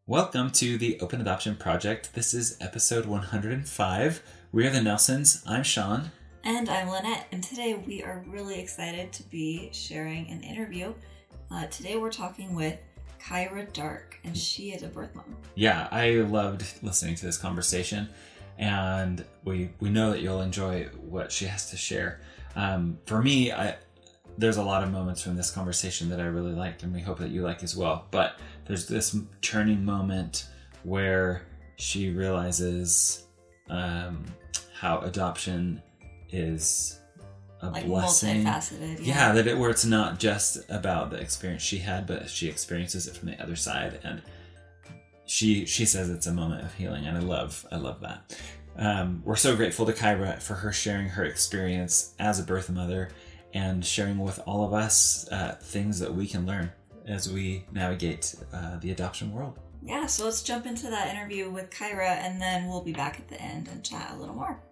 Welcome to the Open Adoption Project. This is episode 105. We are the Nelsons. I'm Sean. And I'm Lynette, and today we are really excited to be sharing an interview. Today we're talking with Kyra Dark, and she is a birth mom. Yeah, I loved listening to this conversation, and we know that you'll enjoy what she has to share. For me, there's a lot of moments from this conversation that I really liked, and we hope that you like as well. But there's this turning moment where she realizes how adoption is a blessing. Multifaceted. Yeah, where it's not just about the experience she had, but she experiences it from the other side, and she says it's a moment of healing, and I love that. We're so grateful to Kyra for her sharing her experience as a birth mother and sharing with all of us things that we can learn as we navigate the adoption world. Yeah, so let's jump into that interview with Kyra, and then we'll be back at the end and chat a little more.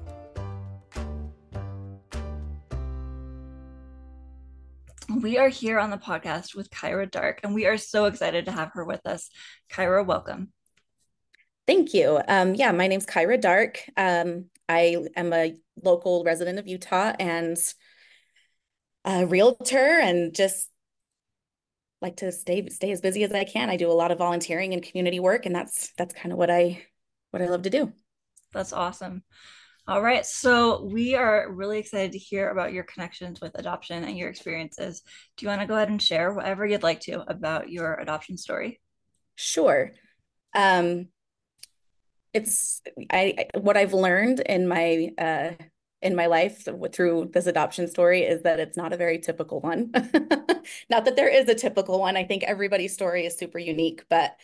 We are here on the podcast with Kyra Dark, and we are so excited to have her with us. Kyra, welcome. Thank you. My name's Kyra Dark. I am a local resident of Utah and a realtor, and just like to stay as busy as I can. I do a lot of volunteering and community work, and that's kind of what I love to do. That's awesome. All right, so we are really excited to hear about your connections with adoption and your experiences. Do you want to go ahead and share whatever you'd like to about your adoption story? Sure. It's what I've learned in my life through this adoption story is that it's not a very typical one. Not that there is a typical one. I think everybody's story is super unique, but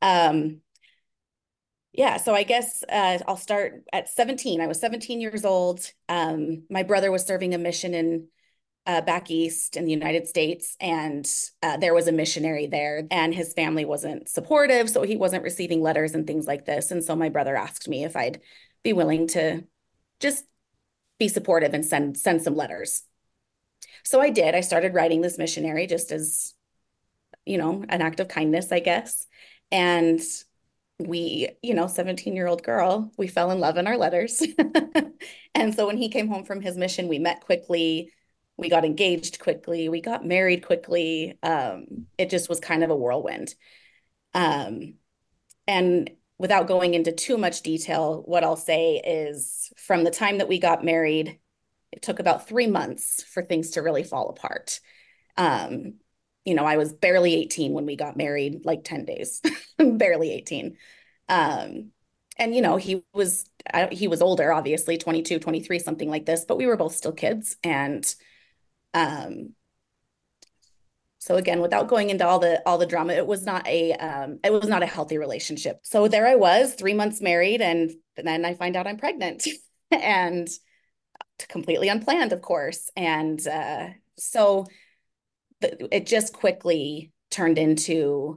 so I guess I'll start at 17. I was 17 years old. My brother was serving a mission in back east in the United States, and there was a missionary there, and his family wasn't supportive, so he wasn't receiving letters and things like this. And so my brother asked me if I'd be willing to just be supportive and send some letters. So I did. I started writing this missionary just as, an act of kindness, I guess. And we, 17-year-old girl, we fell in love in our letters. And so when he came home from his mission, we met quickly. We got engaged quickly. We got married quickly. It just was kind of a whirlwind. And without going into too much detail, what I'll say is from the time that we got married, it took about 3 months for things to really fall apart. I was barely 18 when we got married, like 10 days, barely 18. He was older, obviously 22, 23, something like this, but we were both still kids. And so again, without going into all the drama, it was not a healthy relationship. So there I was, 3 months married, and then I find out I'm pregnant, and completely unplanned, of course. And so it just quickly turned into,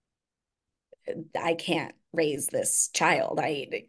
I can't raise this child. Like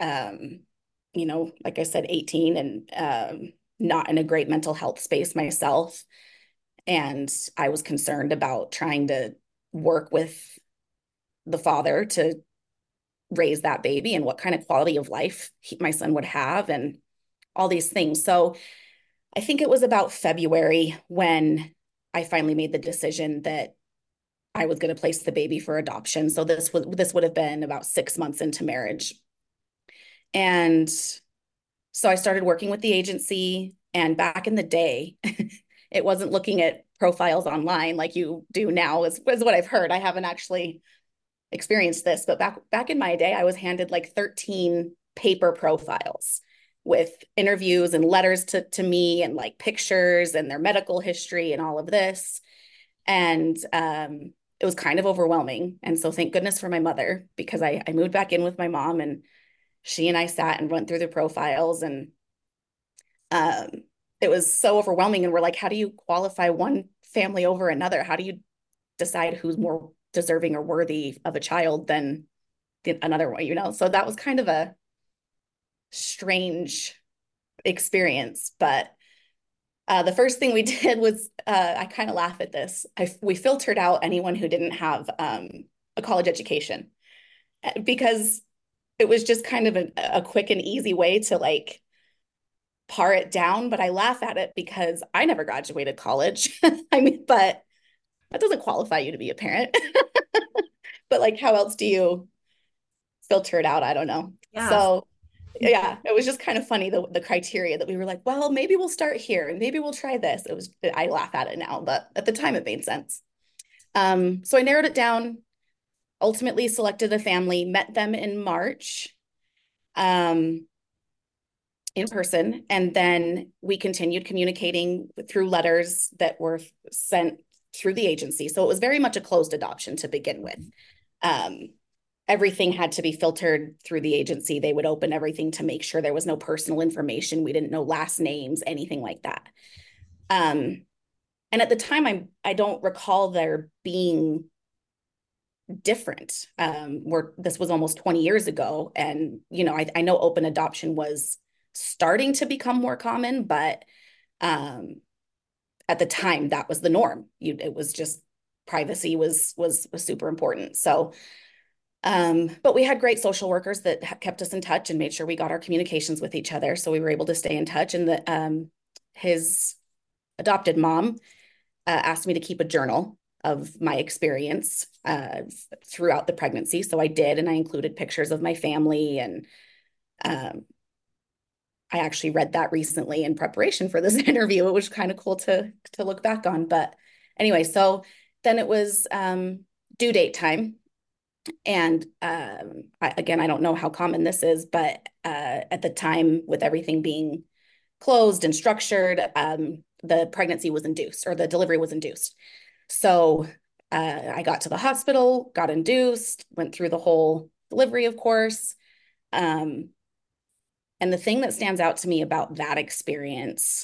I said, 18 and not in a great mental health space myself. And I was concerned about trying to work with the father to raise that baby and what kind of quality of life my son would have and all these things. So I think it was about February when I finally made the decision that I was going to place the baby for adoption. So this would have been about 6 months into marriage. And so I started working with the agency, and back in the day, it wasn't looking at profiles online like you do now, is what I've heard. I haven't actually experienced this, but back in my day, I was handed like 13 paper profiles with interviews and letters to me and like pictures and their medical history and all of this. And it was kind of overwhelming. And so thank goodness for my mother, because I moved back in with my mom, and she and I sat and went through the profiles, and it was so overwhelming. And we're like, how do you qualify one family over another? How do you decide who's more deserving or worthy of a child than another one, So that was kind of a strange experience. But the first thing we did was, I kind of laugh at this. We filtered out anyone who didn't have a college education. because it was just kind of a quick and easy way to like par it down. But I laugh at it because I never graduated college. I mean, but that doesn't qualify you to be a parent. But like, how else do you filter it out? I don't know. Yeah. So yeah, it was just kind of funny the criteria that we were like, well, maybe we'll start here and maybe we'll try this. It was I laugh at it now, but at the time it made sense. So I narrowed it down, ultimately selected a family, met them in March, in person, and then we continued communicating through letters that were sent through the agency. So it was very much a closed adoption to begin with. Everything had to be filtered through the agency. They would open everything to make sure there was no personal information. We didn't know last names, anything like that. And at the time, I don't recall there being different. This was almost 20 years ago. And, you know, I know open adoption was starting to become more common, but at the time that was the norm. It was just privacy was super important. So but we had great social workers that kept us in touch and made sure we got our communications with each other. So we were able to stay in touch. And his adopted mom asked me to keep a journal of my experience throughout the pregnancy. So I did, and I included pictures of my family. And I actually read that recently in preparation for this interview. It was kind of cool to look back on. But anyway, so then it was due date time. And again, I don't know how common this is, but at the time, with everything being closed and structured, the pregnancy was induced, or the delivery was induced. So I got to the hospital, got induced, went through the whole delivery, of course. And the thing that stands out to me about that experience,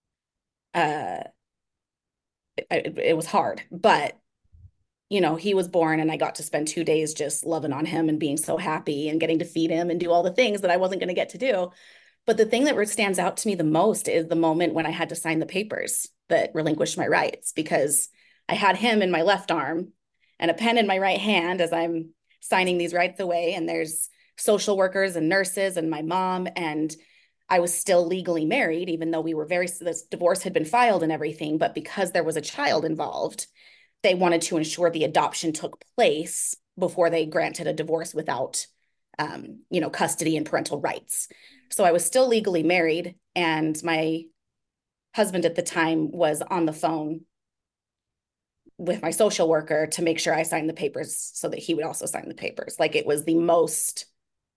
it was hard, but you know, he was born and I got to spend 2 days just loving on him and being so happy and getting to feed him and do all the things that I wasn't going to get to do. But the thing that stands out to me the most is the moment when I had to sign the papers that relinquished my rights, because I had him in my left arm and a pen in my right hand as I'm signing these rights away. And there's social workers and nurses and my mom, and I was still legally married, even though this divorce had been filed and everything. But because there was a child involved, they wanted to ensure the adoption took place before they granted a divorce without, you know, custody and parental rights. So I was still legally married, and my husband at the time was on the phone with my social worker to make sure I signed the papers so that he would also sign the papers. Like, it was the most,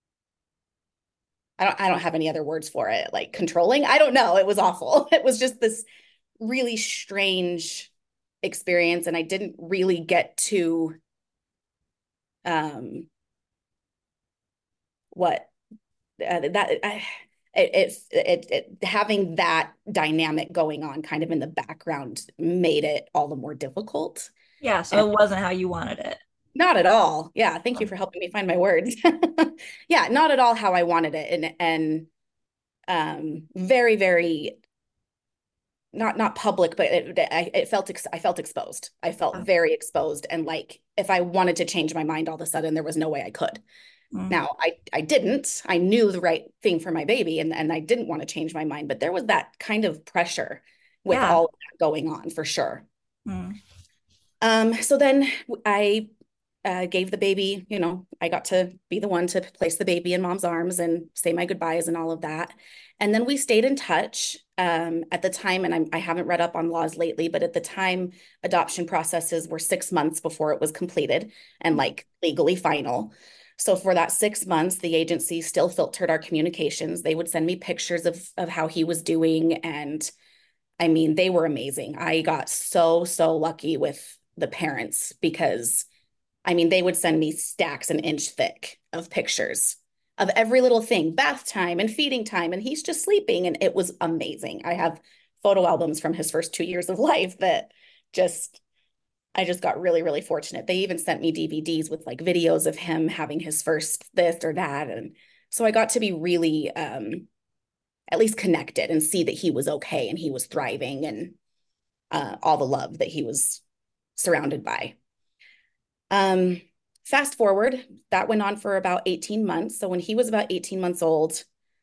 I don't have any other words for it, like controlling. I don't know. It was awful. It was just this really strange experience, and I didn't really get to having that dynamic going on kind of in the background made it all the more difficult. Yeah. So And it wasn't how you wanted it. not at all. Yeah, thank you for helping me find my words. Yeah, not at all how I wanted it, and very, very not public, but I felt exposed. I felt very exposed, and like if I wanted to change my mind all of a sudden, there was no way I could. Now I didn't. I knew the right thing for my baby, and I didn't want to change my mind, but there was that kind of pressure with all of that going on for sure. So then I gave the baby, you know, I got to be the one to place the baby in mom's arms and say my goodbyes and all of that. And then we stayed in touch at the time, and I haven't read up on laws lately, but at the time, adoption processes were 6 months before it was completed and like legally final. So for that 6 months, the agency still filtered our communications. They would send me pictures of how he was doing. And I mean, they were amazing. I got so lucky with the parents, because I mean, they would send me stacks an inch thick of pictures of every little thing, bath time and feeding time, and he's just sleeping. And it was amazing. I have photo albums from his first 2 years of life that I just got really, really fortunate. They even sent me DVDs with like videos of him having his first this or that. And so I got to be really at least connected and see that he was okay and he was thriving, and all the love that he was surrounded by. fast forward, that went on for about 18 months. So when he was about 18 months old,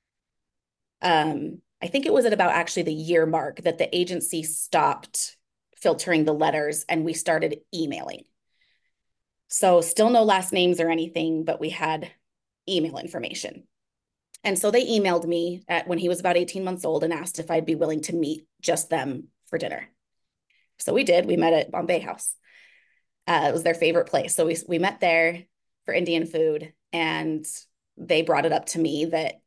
I think it was at about actually the year mark that the agency stopped filtering the letters and we started emailing. So still no last names or anything, but we had email information. And so they emailed me when he was about 18 months old and asked if I'd be willing to meet just them for dinner. So we did. We met at Bombay House. It was their favorite place. So we met there for Indian food, and they brought it up to me that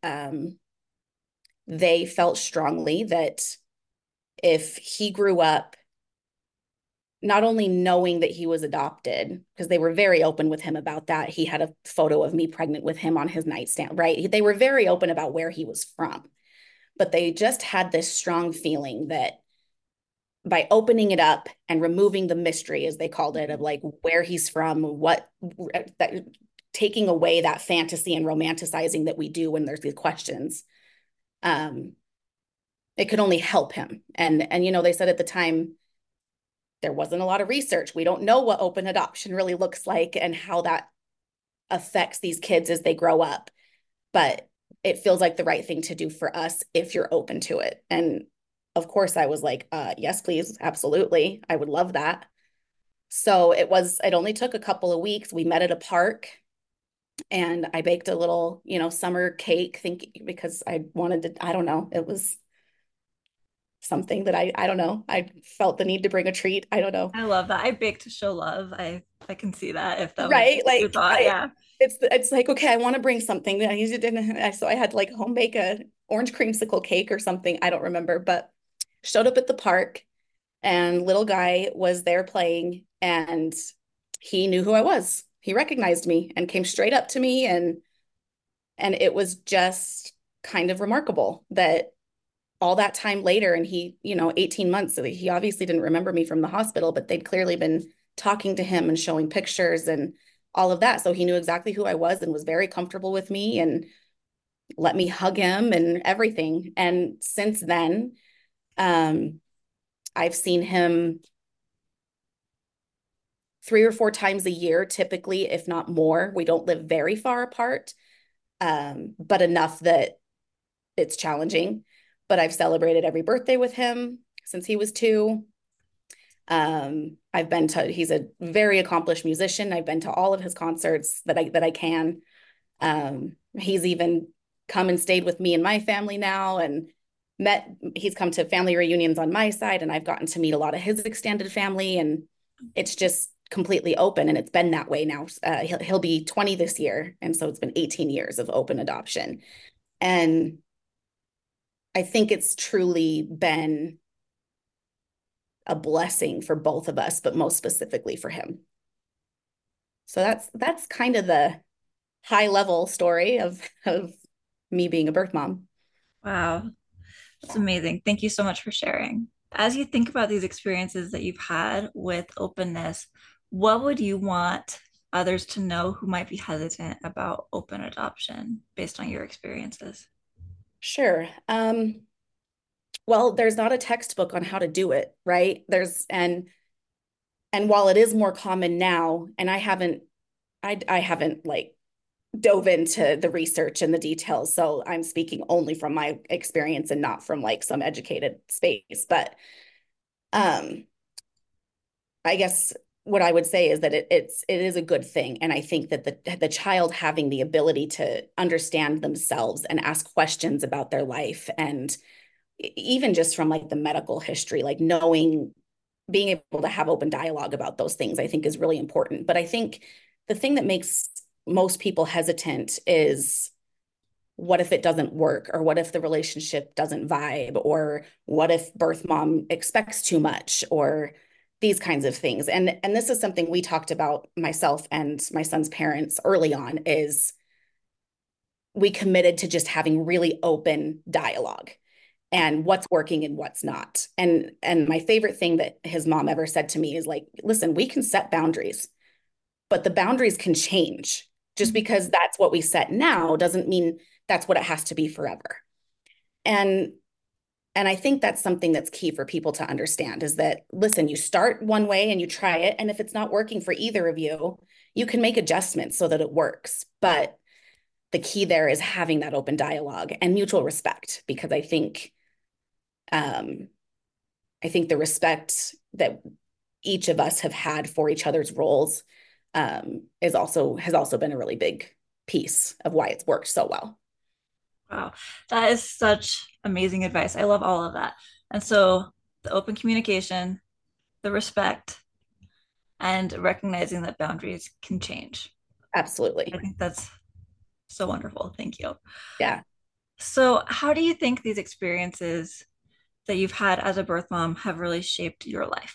they felt strongly that if he grew up not only knowing that he was adopted, because they were very open with him about that. He had a photo of me pregnant with him on his nightstand, right? They were very open about where he was from, but they just had this strong feeling that by opening it up and removing the mystery, as they called it, of like where he's from, that taking away that fantasy and romanticizing that we do when there's these questions, it could only help him. And they said at the time, there wasn't a lot of research. We don't know what open adoption really looks like and how that affects these kids as they grow up. But it feels like the right thing to do for us if you're open to it. And of course, I was like, yes, please. Absolutely. I would love that. So it only took a couple of weeks. We met at a park and I baked a little, summer cake because I wanted to, I don't know, it was something that I don't know. I felt the need to bring a treat. I don't know. I love that. I bake to show love. I can see that if that was right. your Like thought. Yeah. It's like, okay, I want to bring something. So I had to like home bake a orange creamsicle cake or something. I don't remember, but showed up at the park and little guy was there playing and he knew who I was. He recognized me and came straight up to me and it was just kind of remarkable that all that time later, and he, 18 months, so he obviously didn't remember me from the hospital, but they'd clearly been talking to him and showing pictures and all of that. So he knew exactly who I was and was very comfortable with me and let me hug him and everything. And since then, I've seen him 3 or 4 times a year, typically, if not more. We don't live very far apart, but enough that it's challenging. But I've celebrated every birthday with him since he was 2. He's a very accomplished musician. I've been to all of his concerts that I can. He's even come and stayed with me and my family now and he's come to family reunions on my side and I've gotten to meet a lot of his extended family and it's just completely open and it's been that way now. He'll be 20 this year. And so it's been 18 years of open adoption. And I think it's truly been a blessing for both of us, but most specifically for him. So that's kind of the high level story of me being a birth mom. Wow. That's amazing. Thank you so much for sharing. As you think about these experiences that you've had with openness, what would you want others to know who might be hesitant about open adoption based on your experiences? Sure. Well, there's not a textbook on how to do it, right? And while it is more common now, and I haven't like dove into the research and the details, so I'm speaking only from my experience and not from like some educated space. But I guess what I would say is that it is a good thing, and I think that the child having the ability to understand themselves and ask questions about their life and even just from like the medical history, like being able to have open dialogue about those things, I think is really important. But I think the thing that makes most people hesitant is what if it doesn't work, or what if the relationship doesn't vibe, or what if birth mom expects too much, or these kinds of things. And this is something we talked about, myself and my son's parents early on, is we committed to just having really open dialogue and what's working and what's not. And my favorite thing that his mom ever said to me is like, listen, we can set boundaries, but the boundaries can change. Just because that's what we set now doesn't mean that's what it has to be forever. And I think that's something that's key for people to understand, is that, listen, you start one way and you try it. And if it's not working for either of you, you can make adjustments so that it works. But the key there is having that open dialogue and mutual respect, because I think the respect that each of us have had for each other's roles has also been a really big piece of why it's worked so well. Wow, that is such amazing advice. I love all of that. And so the open communication, the respect, and recognizing that boundaries can change. I Absolutely. think that's so wonderful. Thank you. Yeah. So, how do you think these experiences that you've had as a birth mom have really shaped your life?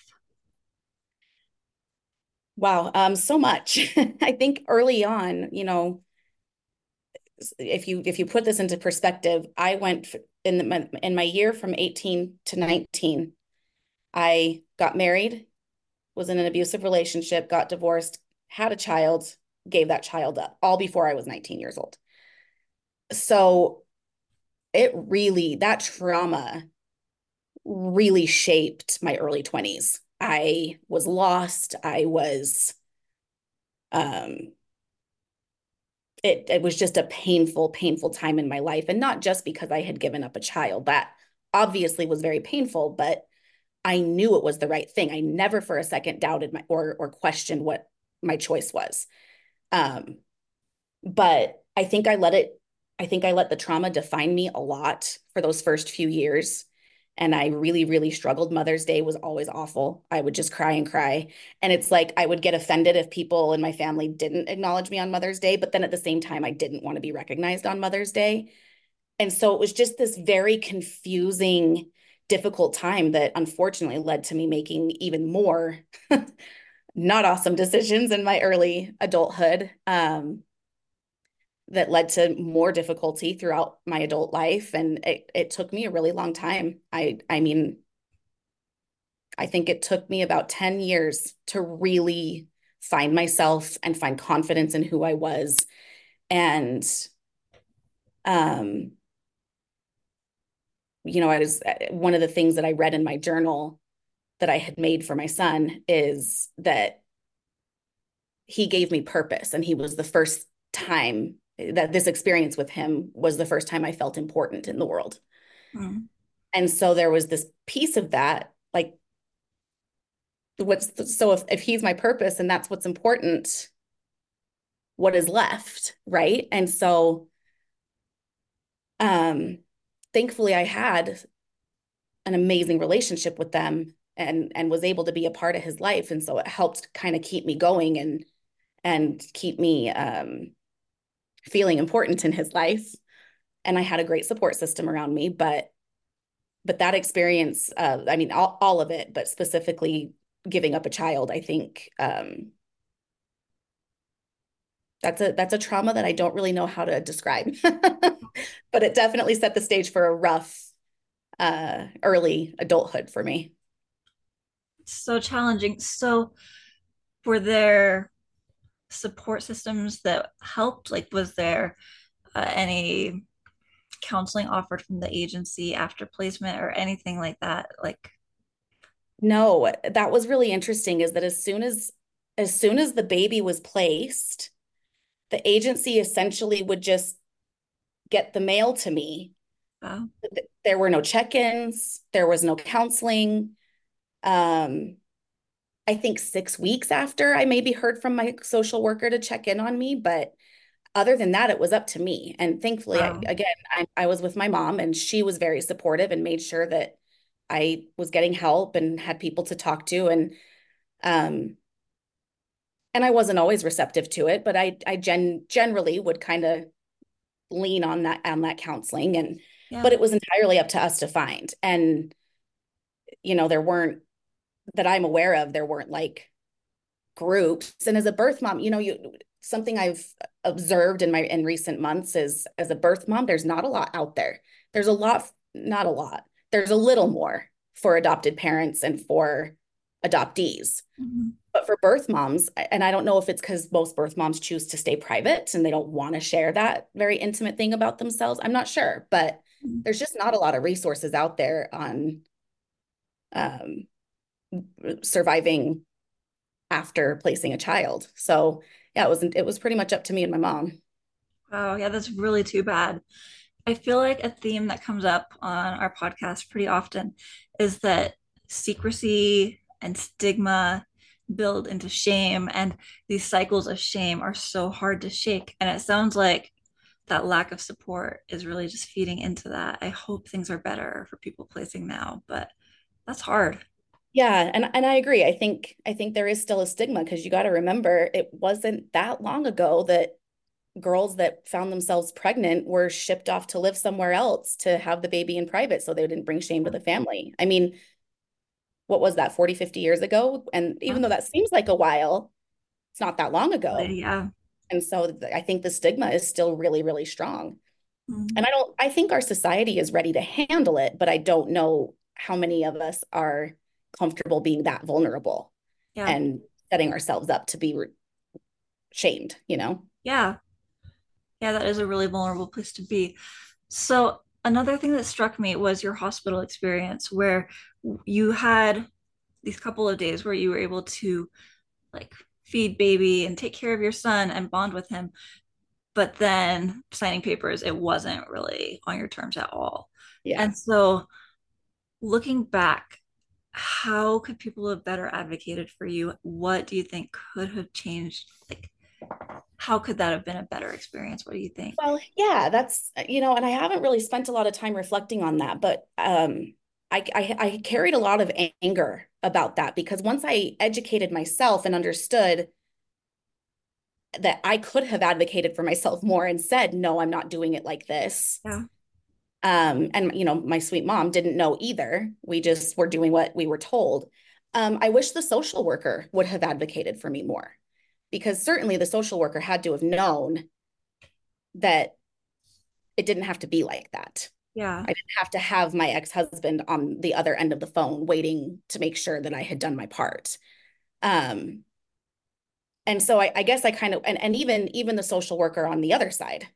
Wow. So much. I think early on, if you put this into perspective, I went in my year from 18 to 19. I got married, was in an abusive relationship, got divorced, had a child, gave that child up, all before I was 19 years old. So that trauma really shaped my early 20s. I was lost. Um, it was just a painful, painful time in my life. And not just because I had given up a child. That obviously was very painful, but I knew it was the right thing. I never for a second doubted or questioned what my choice was. Um, but I think I let the trauma define me a lot for those first few years. And I really, really struggled. Mother's Day was always awful. I would just cry and cry. And it's like I would get offended if people in my family didn't acknowledge me on Mother's Day. But then at the same time, I didn't want to be recognized on Mother's Day. And so it was just this very confusing, difficult time that unfortunately led to me making even more not awesome decisions in my early adulthood. That led to more difficulty throughout my adult life. And it took me a really long time. I mean, I think it took me about 10 years to really find myself and find confidence in who I was. And, um, I was one of the things that I read in my journal that I had made for my son is that he gave me purpose. And he was the first time that this experience with him was the first time I felt important in the world. Mm. And so there was this piece of that, like, if he's my purpose and that's what's important, what is left, right? And so, um, thankfully, I had an amazing relationship with them and was able to be a part of his life, and so it helped kind of keep me going and keep me feeling important in his life. And I had a great support system around me, but that experience, I mean, all of it, but specifically giving up a child, I think that's a trauma that I don't really know how to describe, but it definitely set the stage for a rough early adulthood for me. So challenging. So, were there support systems that helped? Like, was there any counseling offered from the agency after placement or anything like that? Like, No, that was really interesting, is that as soon as the baby was placed, the agency essentially would just get the mail to me. wow. There were no check-ins, there was no counseling. Um, I think 6 weeks after, I maybe heard from my social worker to check in on me, but other than that, it was up to me. And thankfully, Wow. I was with my mom, and she was very supportive and made sure that I was getting help and had people to talk to. Um, and I wasn't always receptive to it, but I generally would kind of lean on that counseling, Yeah. but it was entirely up to us to find. And there weren't, that I'm aware of, there weren't like groups. And as a birth mom, something I've observed in recent months is, as a birth mom, there's not a lot out there. There's a lot, not a lot. There's a little more for adopted parents and for adoptees. Mhm. But for birth moms, and I don't know if it's because most birth moms choose to stay private and they don't want to share that very intimate thing about themselves. I'm not sure, but Mhm. there's just not a lot of resources out there on um, surviving after placing a child. So yeah, it was pretty much up to me and my mom. Oh, yeah, that's really too bad. I feel like a theme that comes up on our podcast pretty often is that secrecy and stigma build into shame, and these cycles of shame are so hard to shake. And it sounds like that lack of support is really just feeding into that. I hope things are better for people placing now, but that's hard. Yeah, and I agree. I think there is still a stigma because you got to remember it wasn't that long ago that girls that found themselves pregnant were shipped off to live somewhere else to have the baby in private so they didn't bring shame to the family. I mean, what was that, 40, 50 years ago? And Yeah, even though that seems like a while, it's not that long ago. yeah. And so I think the stigma is still really, really strong. Mm. And I think our society is ready to handle it, but I don't know how many of us are comfortable being that vulnerable Yeah, and setting ourselves up to be shamed, you know? yeah, yeah, that is a really vulnerable place to be. So another thing that struck me was your hospital experience where you had these couple of days where you were able to like feed baby and take care of your son and bond with him, but then signing papers, it wasn't really on your terms at all. Yeah. And so looking back, how could people have better advocated for you? What do you think could have changed? Like, how could that have been a better experience? What do you think? Well, yeah, that's, and I haven't really spent a lot of time reflecting on that, but I carried a lot of anger about that because once I educated myself and understood that I could have advocated for myself more and said, no, I'm not doing it like this. Yeah, And my sweet mom didn't know either. We just were doing what we were told. I wish the social worker would have advocated for me more because certainly the social worker had to have known that it didn't have to be like that. yeah, I didn't have to have my ex-husband on the other end of the phone waiting to make sure that I had done my part. Um, and so I guess I kind of and even the social worker on the other side,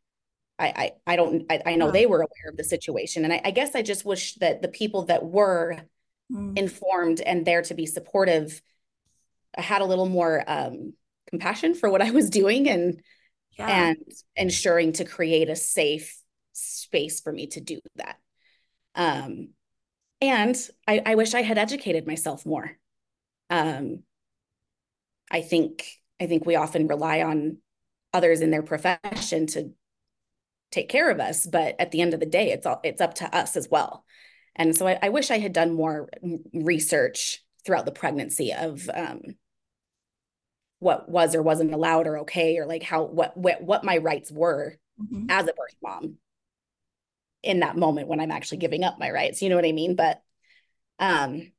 I know yeah. they were aware of the situation. And I guess I just wish that the people that were Mm, informed and there to be supportive had a little more compassion for what I was doing yeah, and ensuring to create a safe space for me to do that. Um, and I wish I had educated myself more. Um, I think we often rely on others in their profession to take care of us, but at the end of the day, it's up to us as well. And so I wish I had done more research throughout the pregnancy of what was or wasn't allowed or okay, or like what my rights were mhm. as a birth mom in that moment when I'm actually giving up my rights. You know what I mean? But um,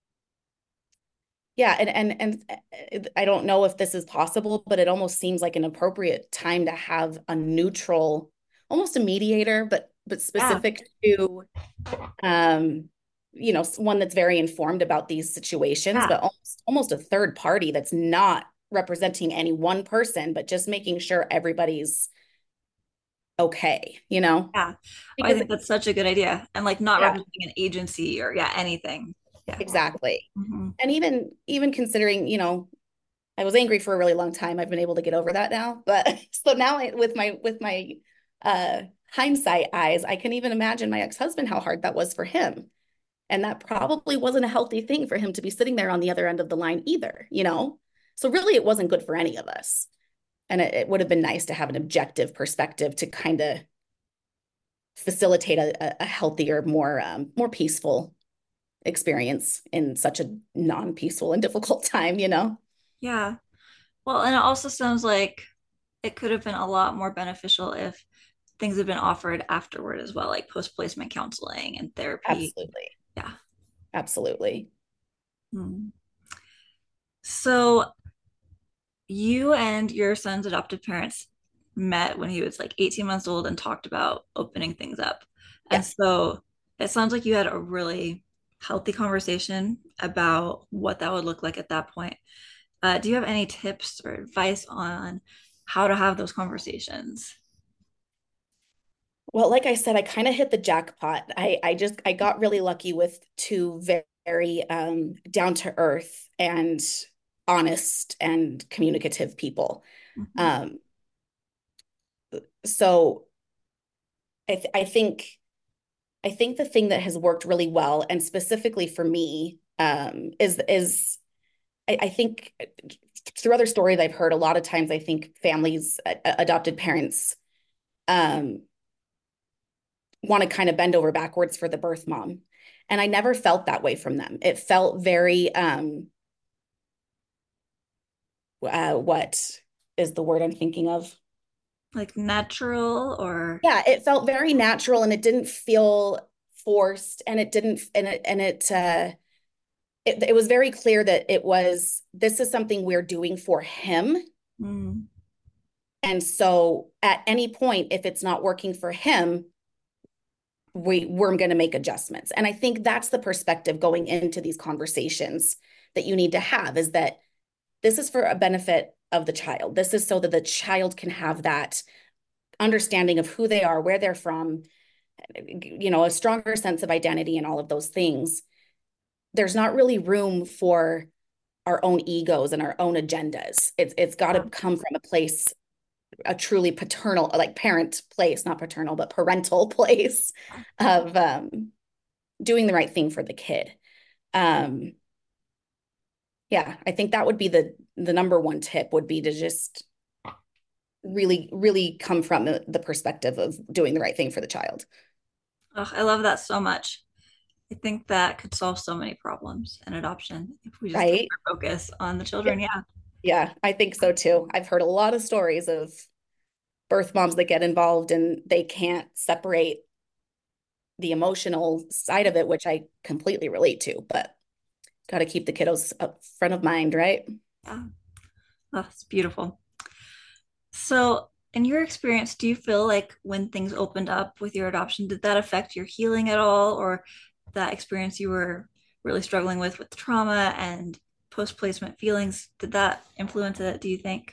yeah, and I don't know if this is possible, but it almost seems like an appropriate time to have a neutral, almost a mediator, but Yeah, specific to um, one that's very informed about these situations, yeah, but almost a third party that's not representing any one person, but just making sure everybody's okay, yeah. I because think that's such a good idea. And like not yeah, representing an agency or yeah, anything. Yeah. exactly. Hmm. And even considering, I was angry for a really long time. I've been able to get over that now. But so now with my hindsight eyes, I can even imagine my ex-husband how hard that was for him. And that probably wasn't a healthy thing for him to be sitting there on the other end of the line either. So really it wasn't good for any of us. And it would have been nice to have an objective perspective to kind of facilitate a healthier, more peaceful experience in such a non-peaceful and difficult time. Yeah. Well, and it also sounds like it could have been a lot more beneficial if things had been offered afterward as well, like post-placement counseling and therapy. Absolutely. Yeah. Absolutely. Hmm. So you and your son's adoptive parents met when he was like 18 months old and talked about opening things up. And Yes. so it sounds like you had a really healthy conversation about what that would look like at that point. Do you have any tips or advice on how to have those conversations? Well, like I said, I kind of hit the jackpot. I got really lucky with two very down to earth and honest and communicative people. Mhm. Um, so I think the thing that has worked really well, and specifically for me, is I think through other stories I've heard, a lot of times I think families, adopted parents, um, want to kind of bend over backwards for the birth mom. And I never felt that way from them. It felt very, what is the word I'm thinking of? Like natural or Yeah, it felt very natural and it didn't feel forced and it didn't, it was very clear that this is something we're doing for him. mm, And so at any point, if it's not working for him, we're going to make adjustments. And I think that's the perspective going into these conversations that you need to have, is that this is for a benefit of the child. This is so that the child can have that understanding of who they are, where they're from, a stronger sense of identity and all of those things. There's not really room for our own egos and our own agendas. It's got to come from a place, a truly paternal, like parent place, not paternal, but parental place of doing the right thing for the kid. Um, yeah, I think that would be the number one tip, would be to just really, really come from the perspective of doing the right thing for the child. oh, I love that so much. I think that could solve so many problems in adoption if we just kept Right? our focus on the children. Yeah. Yeah, I think so too. I've heard a lot of stories of birth moms that get involved and they can't separate the emotional side of it, which I completely relate to, but got to keep the kiddos up front of mind, right? Yeah. Oh, it's beautiful. So, in your experience, do you feel like when things opened up with your adoption, did that affect your healing at all, or that experience you were really struggling with trauma and post-placement feelings, did that influence it, do you think?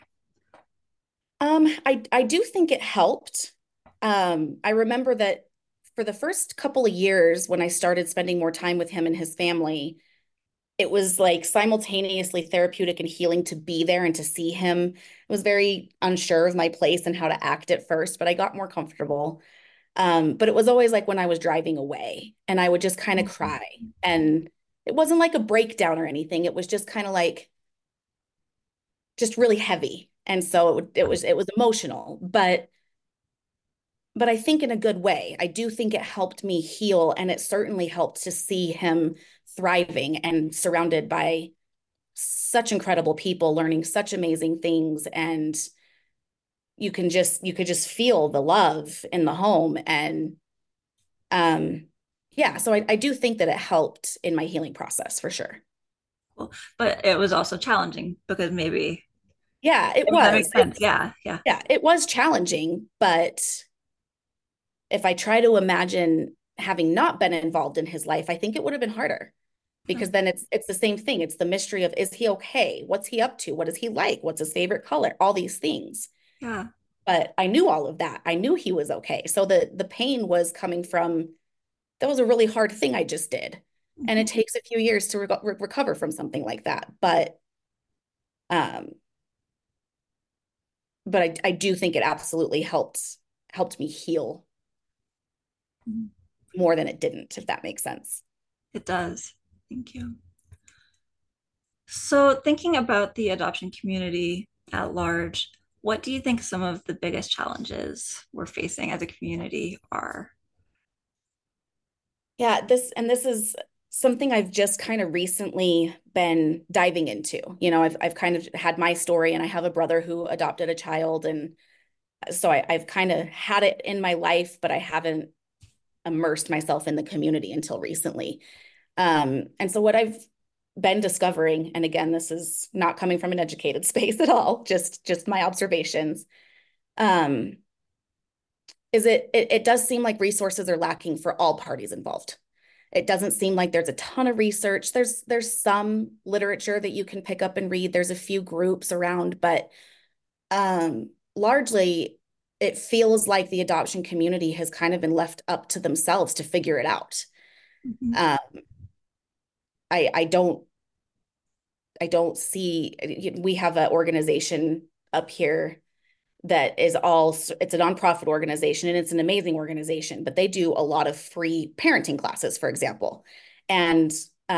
I do think it helped. I remember that for the first couple of years when I started spending more time with him and his family, it was like simultaneously therapeutic and healing to be there and to see him. I was very unsure of my place and how to act at first, but I got more comfortable. But it was always like when I was driving away and I would just kind of Mhm. cry. And it wasn't like a breakdown or anything. It was just kind of like just really heavy. And so it was emotional, but I think in a good way. I do think it helped me heal, and it certainly helped to see him thriving and surrounded by such incredible people learning such amazing things, and you could just feel the love in the home. And um yeah, so I do think that it helped in my healing process for sure. Cool. But it was also challenging because maybe Yeah, it that makes was. sense. Yeah, yeah. Yeah, it was challenging, but if I try to imagine having not been involved in his life, I think it would have been harder, Sure. because then it's the same thing. It's the mystery of, is he okay? What's he up to? What is he like? What's his favorite color? All these things. Yeah. But I knew all of that. I knew he was okay. So the pain was coming from, that was a really hard thing I just did. And Mhm. it takes a few years to recover from something like that. Um, but I do think it absolutely helped me heal Mhm. more than it didn't, if that makes sense. It does. Thank you. So, thinking about the adoption community at large, what do you think some of the biggest challenges we're facing as a community are? Yeah, this is something I've just kind of recently been diving into. I've kind of had my story, and I have a brother who adopted a child, and so I've kind of had it in my life, but I haven't immersed myself in the community until recently. And so what I've been discovering, and again, this is not coming from an educated space at all, just my observations, um, is it does seem like resources are lacking for all parties involved. It doesn't seem like there's a ton of research. There's some literature that you can pick up and read. There's a few groups around, but largely it feels like the adoption community has kind of been left up to themselves to figure it out. Mhm. Um, I don't see, we have an organization up here that is it's a nonprofit organization and it's an amazing organization, but they do a lot of free parenting classes, for example, and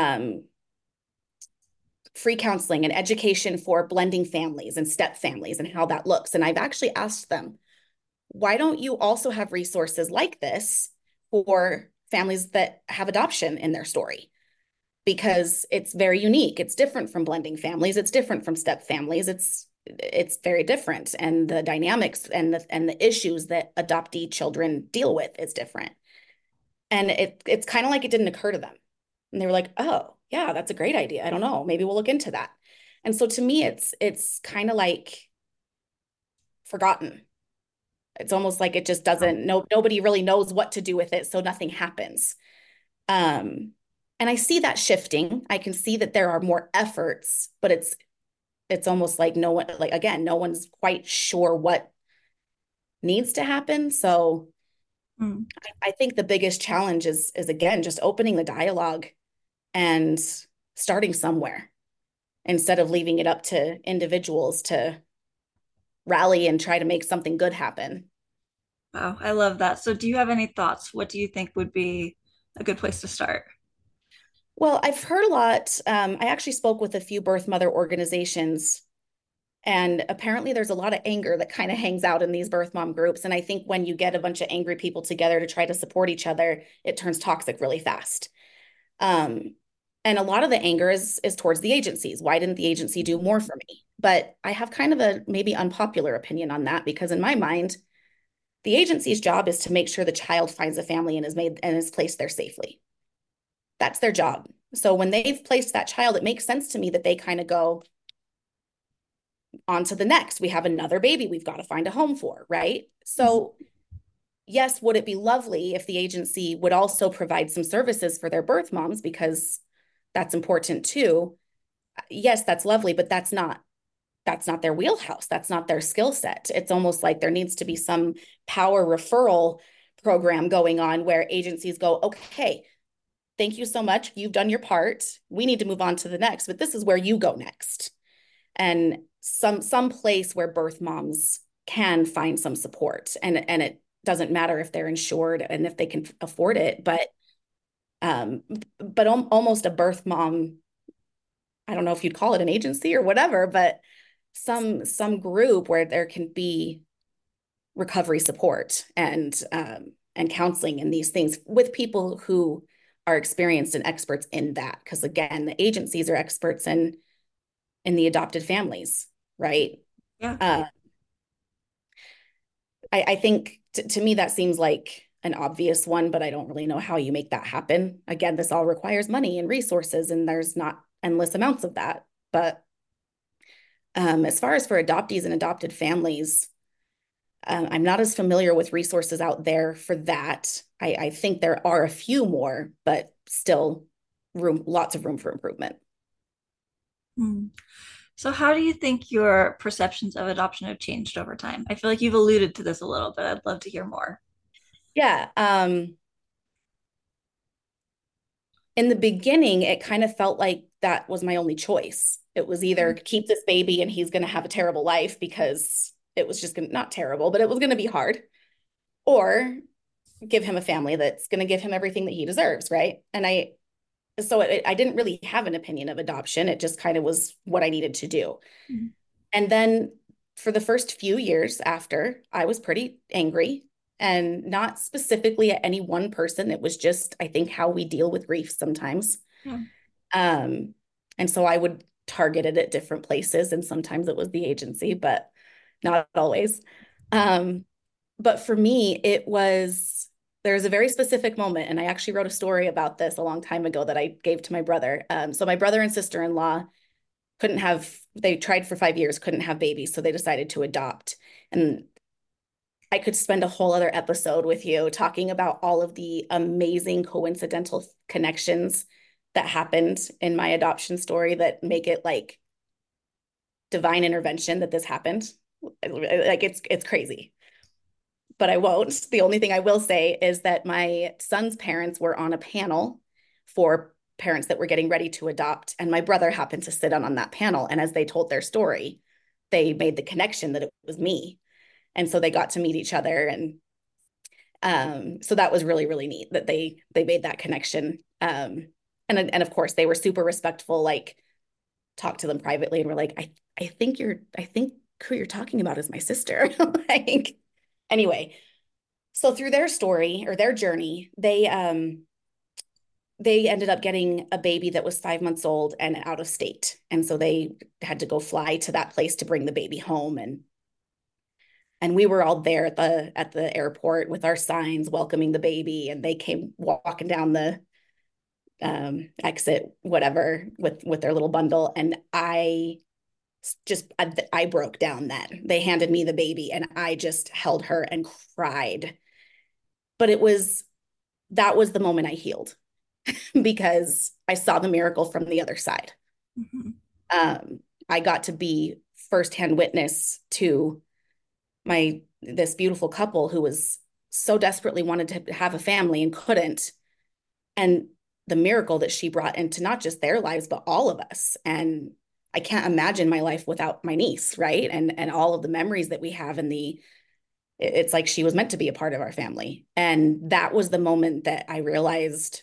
free counseling and education for blending families and step families and how that looks. And I've actually asked them, why don't you also have resources like this for families that have adoption in their story? Because it's very unique. It's different from blending families. It's different from step families. It's very different. And the dynamics and the issues that adoptee children deal with is different. And it's kind of like it didn't occur to them. And they were like, oh, yeah, that's a great idea. I don't know. Maybe we'll look into that. And so to me, it's kind of like forgotten. It's almost like it just doesn't, nobody really knows what to do with it. So nothing happens. And I see that shifting. I can see that there are more efforts, but it's almost like no one, like, again, no one's quite sure what needs to happen. So I think the biggest challenge is again, just opening the dialogue and starting somewhere instead of leaving it up to individuals to rally and try to make something good happen. Wow, I love that. So do you have any thoughts? What do you think would be a good place to start? Well, I've heard a lot. I actually spoke with a few birth mother organizations, and apparently there's a lot of anger that kind of hangs out in these birth mom groups. And I think when you get a bunch of angry people together to try to support each other, it turns toxic really fast. And a lot of the anger is towards the agencies. Why didn't the agency do more for me? But I have kind of a maybe unpopular opinion on that, because in my mind, the agency's job is to make sure the child finds a family and is placed there safely. That's their job. So when they've placed that child, it makes sense to me that they kind of go on to the next. We have another baby we've got to find a home for, right? So yes, would it be lovely if the agency would also provide some services for their birth moms, because that's important too. Yes, that's lovely, but that's not their wheelhouse. That's not their skill set. It's almost like there needs to be some power referral program going on where agencies go, okay, thank you so much. You've done your part. We need to move on to the next, but this is where you go next. And some place where birth moms can find some support. And it doesn't matter if they're insured and if they can afford it, but almost a birth mom, I don't know if you'd call it an agency or whatever, but some group where there can be recovery support and counseling and these things with people who are experienced and experts in that. Because again, the agencies are experts in the adopted families, right? Yeah. I think to me that seems like an obvious one, but I don't really know how you make that happen. Again, this all requires money and resources, and there's not endless amounts of that. But as far as for adoptees and adopted families, I'm not as familiar with resources out there for that. I think there are a few more, but still lots of room for improvement. So how do you think your perceptions of adoption have changed over time? I feel like you've alluded to this a little bit. I'd love to hear more. Yeah. In the beginning, it kind of felt like that was my only choice. It was either keep this baby and he's going to have a terrible life because it was just not terrible, but it was going to be hard, or give him a family that's going to give him everything that he deserves, right? And I didn't really have an opinion of adoption. It just kind of was what I needed to do. And then for the first few years after, I was pretty angry, and not specifically at any one person. It was just, I think, how we deal with grief sometimes. And so I would target it at different places, and sometimes it was the agency, but not always. But for me, there's a very specific moment, and I actually wrote a story about this a long time ago that I gave to my brother. So my brother and sister-in-law they tried for 5 years, couldn't have babies, so they decided to adopt. And I could spend a whole other episode with you talking about all of the amazing coincidental connections that happened in my adoption story that make it like divine intervention that this happened. Like it's crazy. But I won't. The only thing I will say is that my son's parents were on a panel for parents that were getting ready to adopt, and my brother happened to sit on that panel. And as they told their story, they made the connection that it was me. And so they got to meet each other. And so that was really, really neat that they made that connection. And of course they were super respectful, like talked to them privately and were like, I think who you're talking about is my sister. Like, anyway, so through their story or their journey, they ended up getting a baby that was 5 months old and out of state. And so they had to go fly to that place to bring the baby home. And we were all there at the airport with our signs welcoming the baby, and they came walking down the exit, whatever, with their little bundle. And I broke down then. They handed me the baby and I just held her and cried. But that was the moment I healed because I saw the miracle from the other side. Mm-hmm. I got to be firsthand witness to this beautiful couple who was so desperately wanted to have a family and couldn't. And the miracle that she brought into not just their lives, but all of us. And I can't imagine my life without my niece, right? And all of the memories that we have it's like she was meant to be a part of our family. And that was the moment that I realized,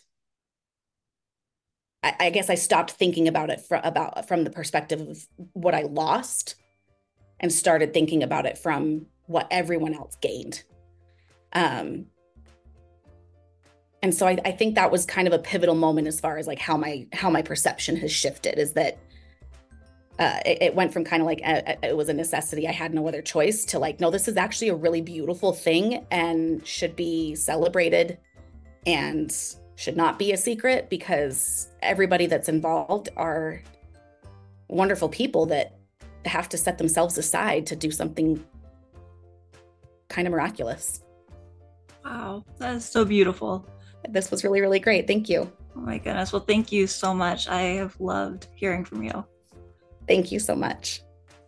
I guess I stopped thinking about it from the perspective of what I lost and started thinking about it from what everyone else gained. And so I think that was kind of a pivotal moment as far as like how my perception has shifted, is that it went from kind of like it was a necessity, I had no other choice, to like, no, this is actually a really beautiful thing and should be celebrated and should not be a secret, because everybody that's involved are wonderful people that have to set themselves aside to do something kind of miraculous. Wow, that is so beautiful. This was really, really great. Thank you. Oh my goodness. Well, thank you so much. I have loved hearing from you. Thank you so much.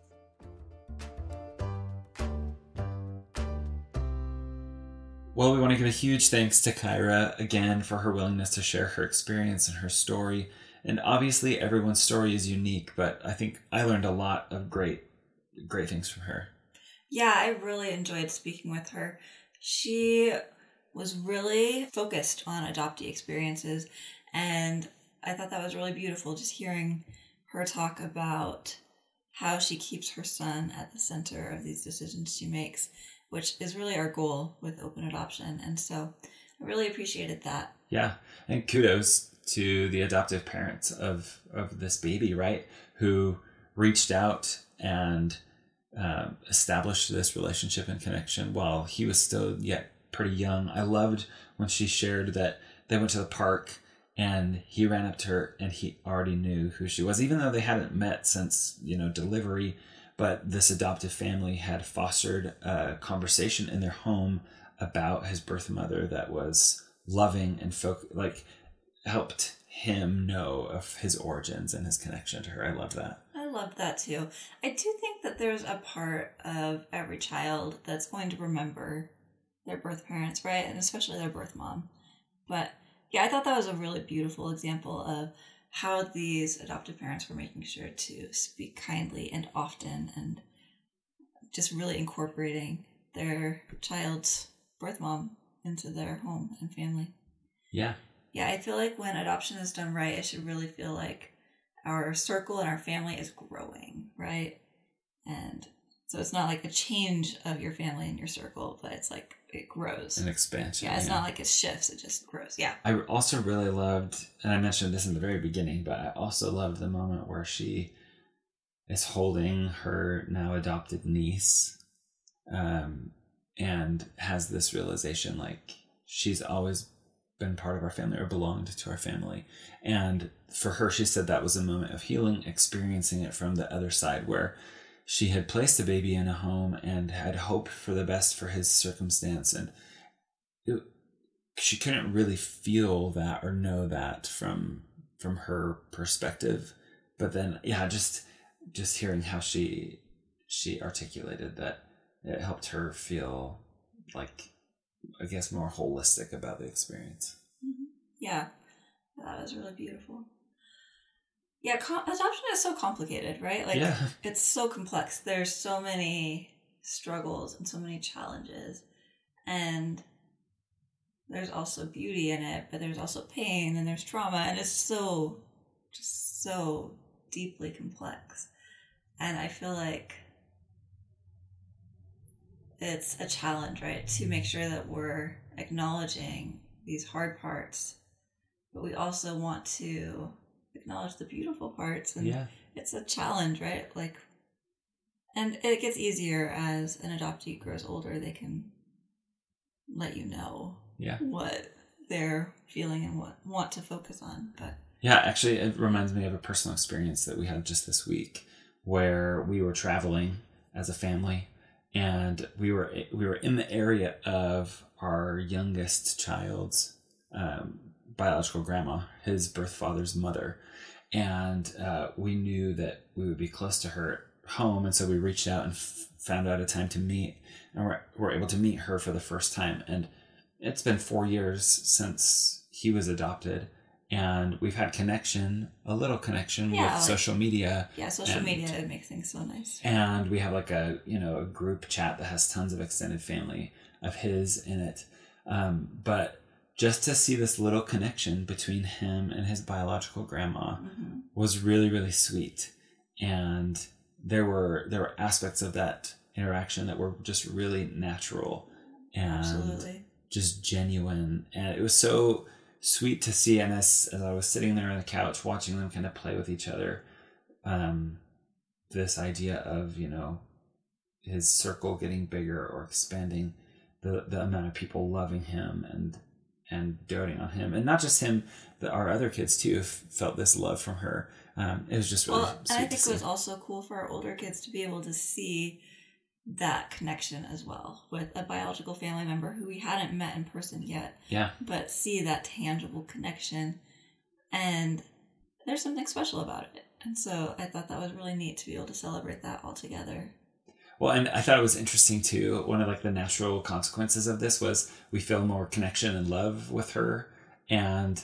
Well, we want to give a huge thanks to Kyra again for her willingness to share her experience and her story. And obviously everyone's story is unique, but I think I learned a lot of great things from her. Yeah, I really enjoyed speaking with her. She was really focused on adoptee experiences, and I thought that was really beautiful, just hearing her talk about how she keeps her son at the center of these decisions she makes, which is really our goal with open adoption. And so I really appreciated that. Yeah. And kudos to the adoptive parents of this baby, right? Who reached out and established this relationship and connection while he was still yet pretty young. I loved when she shared that they went to the park and he ran up to her and he already knew who she was, even though they hadn't met since, delivery. But this adoptive family had fostered a conversation in their home about his birth mother that was loving and helped him know of his origins and his connection to her. I love that. I love that too. I do think that there's a part of every child that's going to remember their birth parents, right? And especially their birth mom. But yeah, I thought that was a really beautiful example of how these adoptive parents were making sure to speak kindly and often, and just really incorporating their child's birth mom into their home and family. Yeah. Yeah, I feel like when adoption is done right, it should really feel like our circle and our family is growing, right? And so it's not like a change of your family and your circle, but it's like it grows. An expansion. Yeah, it's not like it shifts, it just grows. Yeah. I also really loved, and I mentioned this in the very beginning, but I also loved the moment where she is holding her now adopted niece and has this realization, like, she's always been part of our family or belonged to our family. And for her, she said that was a moment of healing, experiencing it from the other side, where she had placed a baby in a home and had hoped for the best for his circumstance. And she couldn't really feel that or know that from her perspective. But then, yeah, just hearing how she articulated that, it helped her feel like, I guess, more holistic about the experience. Yeah, that was really beautiful. Yeah, adoption is so complicated, right? Like, Yeah. it's so complex. There's so many struggles and so many challenges. And there's also beauty in it, but there's also pain and there's trauma. And it's just so deeply complex. And I feel like it's a challenge, right? To make sure that we're acknowledging these hard parts, but we also want to acknowledge the beautiful parts. And it's a challenge, right? Like, and it gets easier as an adoptee grows older. They can let you know what they're feeling and what want to focus on. But yeah, actually, it reminds me of a personal experience that we had just this week, where we were traveling as a family, and we were in the area of our youngest child's biological grandma, his birth father's mother, and we knew that we would be close to her home, and so we reached out and found out a time to meet, and we're able to meet her for the first time. And it's been 4 years since he was adopted, and we've had a little connection with social media. Yeah, social media makes things so nice. And we have like a group chat that has tons of extended family of his in it. But just to see this little connection between him and his biological grandma was really, really sweet. And there were aspects of that interaction that were just really natural and just genuine. And it was so sweet to see. And as I was sitting there on the couch watching them kind of play with each other, this idea of, his circle getting bigger or expanding, the amount of people loving him and doting on him, and not just him, our other kids too felt this love from her. It was just really sweet. And I think it was also cool for our older kids to be able to see that connection as well with a biological family member who we hadn't met in person yet. Yeah. But see that tangible connection, and there's something special about it. And so I thought that was really neat to be able to celebrate that all together. Well, and I thought it was interesting too. One of the natural consequences of this was we feel more connection and love with her. And,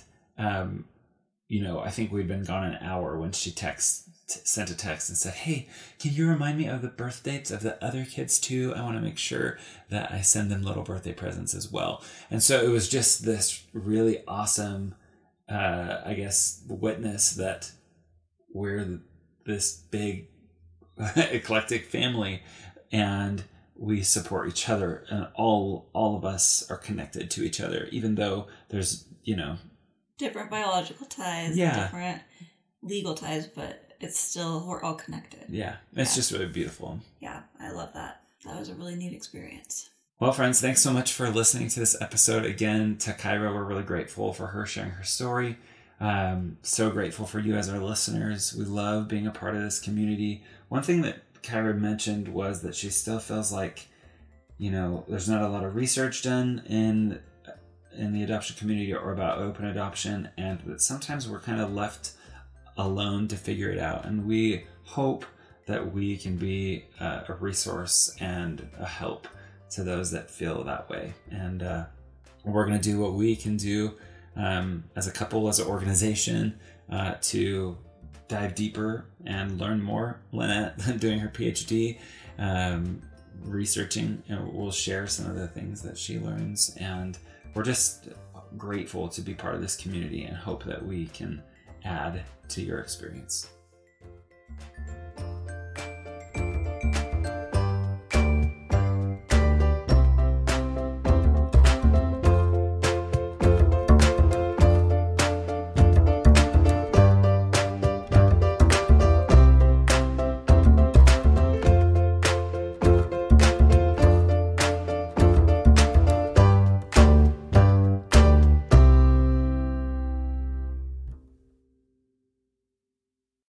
I think we'd been gone an hour when she sent a text and said, "Hey, can you remind me of the birth dates of the other kids too? I want to make sure that I send them little birthday presents as well." And so it was just this really awesome, witness that we're this big eclectic family, and we support each other, and all of us are connected to each other, even though there's different biological ties, different legal ties, but it's still, we're all connected. It's just really beautiful. I love that. That was a really neat experience. Well, friends, thanks so much for listening to this episode. Again, to Kyra, we're really grateful for her sharing her story. So grateful for you as our listeners. We love being a part of this community. One thing that Kyra mentioned was that she still feels like, there's not a lot of research done in the adoption community or about open adoption, and that sometimes we're kind of left alone to figure it out. And we hope that we can be a resource and a help to those that feel that way. And we're going to do what we can do as a couple, as an organization, to dive deeper and learn more. Lynette doing her PhD, researching, and we'll share some of the things that she learns. And we're just grateful to be part of this community and hope that we can add to your experience.